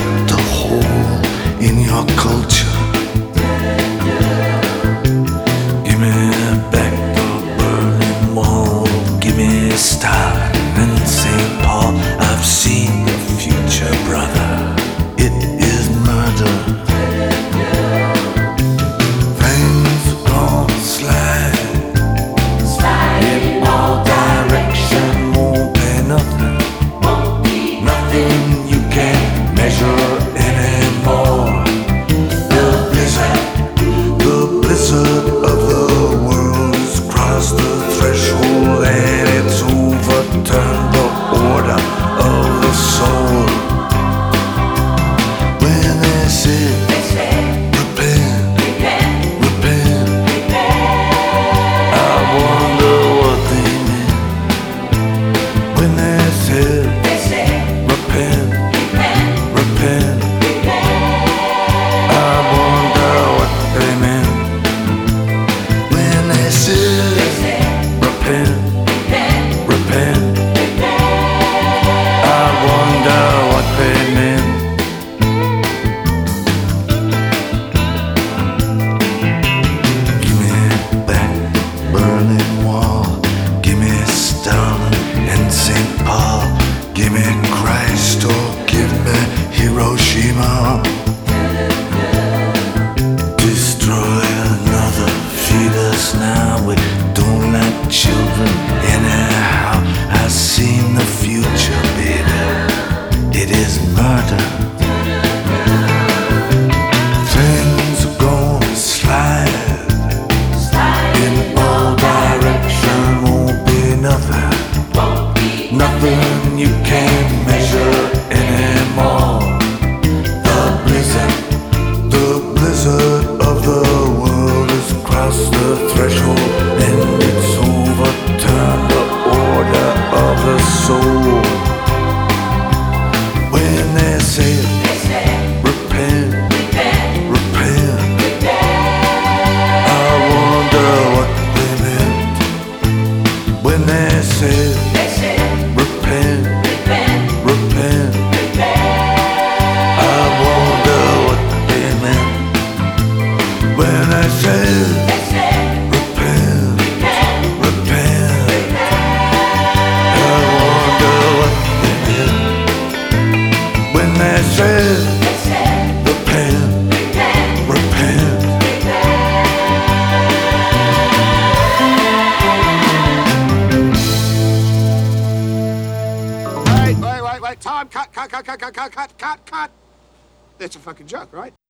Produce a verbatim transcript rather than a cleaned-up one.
cut a hole in your culture. Give me back the Berlin Wall. Give me Stalin and Saint Paul. I've seen the future, brother. It is murder. Things are gonna slide, slide in all directions. Won't be nothing, won't be nothing you can't measure anymore. The blizzard, the blizzard of the world has crossed the threshold and it's overturned the order of the soul. When they say, repent, repent, I wonder what they meant. When they said, repent, repent, I wonder what they meant. When they said, repent, repent, I wonder what they meant. Give me back Berlin Wall. Give me Stalin and Saint Paul. Give me Christ or give me Hiroshima. Destroy another, feed us now. We don't like children anyhow. I've seen the future, baby. It is murder. Things are gonna slide in all directions. Won't be nothing, nothing you can't measure anymore. The blizzard, the blizzard of the world has crossed the threshold and it's overturned the order of the soul. When they say, repent, repent, I wonder what they meant. When they say, repent, repent, I wonder what they meant. When they say, repent, repent, I wonder what they meant. When they say, repent, repent. Wait, wait, wait, wait. Time. Cut, cut, cut, cut, cut, cut, cut, cut, cut. That's a fucking joke, right?